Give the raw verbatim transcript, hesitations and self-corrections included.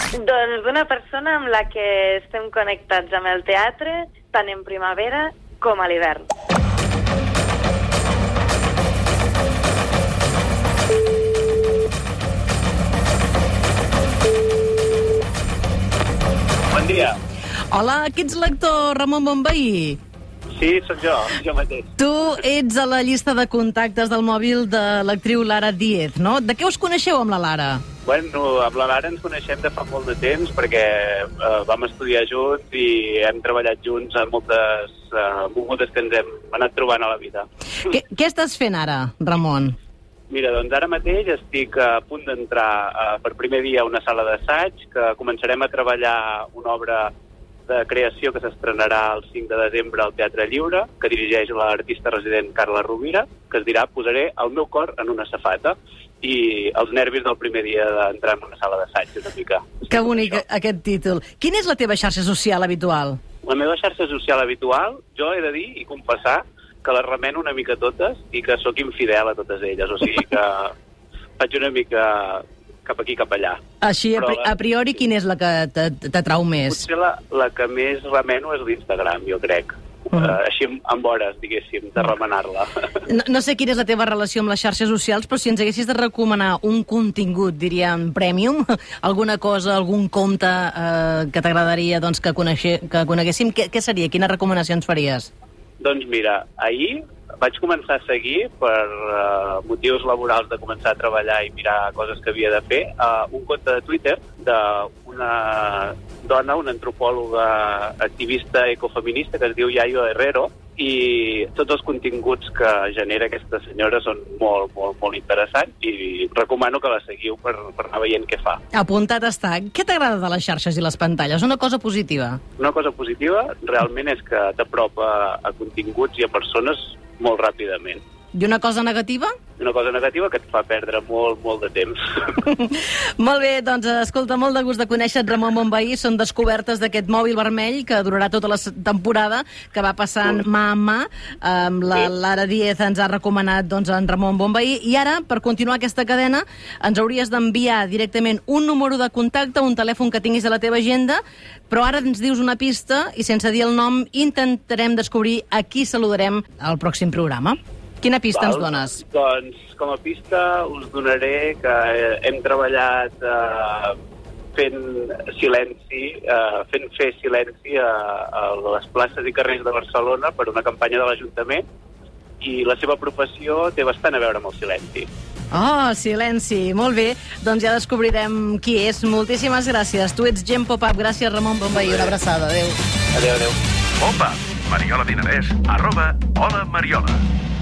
Doncs d'una persona amb la que estem connectats amb el teatre, tant en primavera com a l'hivern. Bon dia. Hola, qui ets l'actor Ramon Bonveí? Sí, sóc jo, jo mateix. Tu ets a la llista de contactes del mòbil de l'actriu Lara Díez, no? De què us coneixeu amb la Lara? Bueno, amb la Lara ens coneixem de fa molt de temps perquè eh, vam estudiar junts i hem treballat junts en moltes eh, mogudes que ens hem anat trobant a la vida. Què, què estàs fent ara, Ramon? Mira, doncs ara mateix estic a punt d'entrar eh, per primer dia a una sala d'assaig, que començarem a treballar una obra de creació que s'estrenarà el cinc de desembre al Teatre Lliure, que dirigeix l'artista resident Carla Rovira, que es dirà Posaré el meu cor en una safata, i els nervis del primer dia d'entrar en una sala d'assaig, una mica. Que bonic aquest títol. Quina és la teva xarxa social habitual? La meva xarxa social habitual, jo he de dir i confessar que les remeno una mica totes i que sóc infidel a totes elles, o sigui que faig una mica cap aquí, cap allà. Així, a, a priori, quina és la que t'atrau més? Potser la, la que més remeno és l'Instagram, jo crec. Uh, així amb hores, diguéssim, de remenar-la. No, no sé quina és la teva relació amb les xarxes socials, però si ens haguessis de recomanar un contingut, diríem, premium, alguna cosa, algun compte eh, que t'agradaria doncs, que, coneixer, que coneguéssim, què, què seria? Quines recomanacions faries? Doncs mira, ahir vaig començar a seguir per uh, motius laborals de començar a treballar i mirar coses que havia de fer, uh, un compte de Twitter d'una dona, una antropòloga activista ecofeminista que es diu Yayo Herrero, i tots els continguts que genera aquesta senyora són molt, molt, molt interessants i recomano que la seguiu per, per anar veient què fa. Apuntat està. Què t'agrada de les xarxes i les pantalles? Una cosa positiva? Una cosa positiva realment és que t'apropa a continguts i a persones molt ràpidament. I una cosa negativa? Una cosa negativa que et fa perdre molt, molt de temps. Molt bé, doncs, escolta, molt de gust de conèixer Ramon Bonveí. Són descobertes d'aquest mòbil vermell que durarà tota la temporada, que va passant mà a mà. Um, la sí. Lara Díez ens ha recomanat doncs, en Ramon Bonveí. I ara, per continuar aquesta cadena, ens hauries d'enviar directament un número de contacte, un telèfon que tinguis a la teva agenda, però ara ens dius una pista i sense dir el nom intentarem descobrir a qui saludarem al pròxim programa. Quina pista Val. ens dones? Doncs, com a pista, us donaré que hem treballat eh, fent silenci, eh, fent fer silenci a, a les places i carrers de Barcelona per una campanya de l'Ajuntament, i la seva professió té bastant a veure amb el silenci. Oh, silenci. Molt bé. Doncs ja descobrirem qui és. Moltíssimes gràcies. Tu ets Gent Pop-Up. Gràcies, Ramon Bonveí. Una abraçada. Adéu. Adéu, adéu. Pop-Up. Mariola Dinarès, arroba Hola Mariola.